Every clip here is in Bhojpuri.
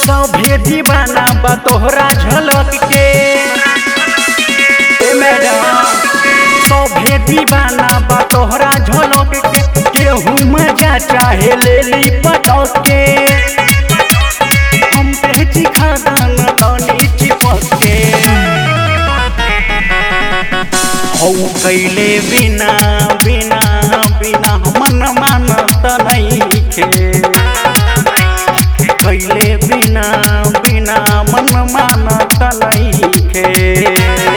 सभे दीवाना बा तोहरा झलक के मैडम, सभे दीवाना बा तोहरा झलक के। केहू मजा चाहे ले ली पटक के, हम पे चिखा दान तनी चिपक के। हौ कैले बिना बिना बिना मन मानत नइखे, कैले बिना बिना मन मानत नइखे।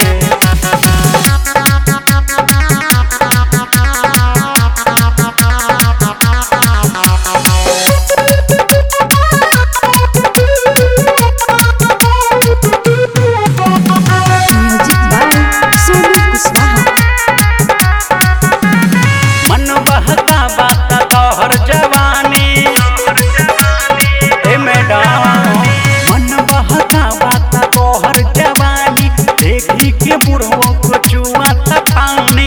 मन बहका बात तोहर जवानी ए मैडम, मन बहका बात तोहर जवानी। देखी के बुढ़ो को चुआता पानी,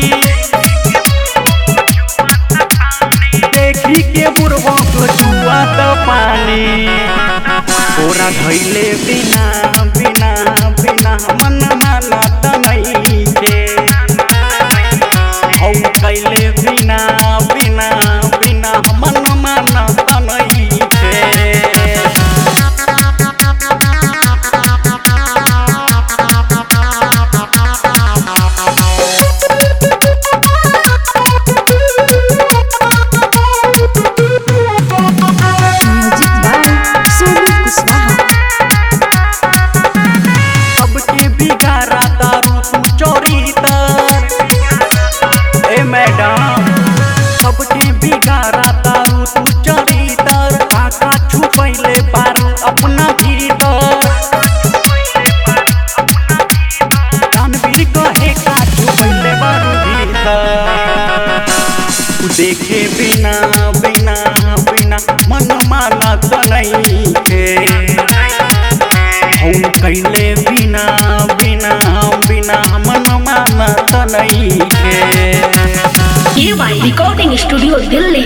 देखी के बुढ़ो को चुआता पानी। तोरा धैले बिना बिना बिना मन मानत नइखे, हौ कैले बिना बिना बिना मन मानत नइखे। सबके बिगाड़ा दारू तू चोरी तर ए मैडम, सबके बिगाड़ा दारू तू चोरी तर। काका छुपैले बारू अपना भीतर, जानवीर कहे का छुपैले बारू भीतर। देखे बिना बिना बिना मन मानत नइखे, हौ कैले बिना बिना बिना मन मानत नइखे। Recording studio Delhi.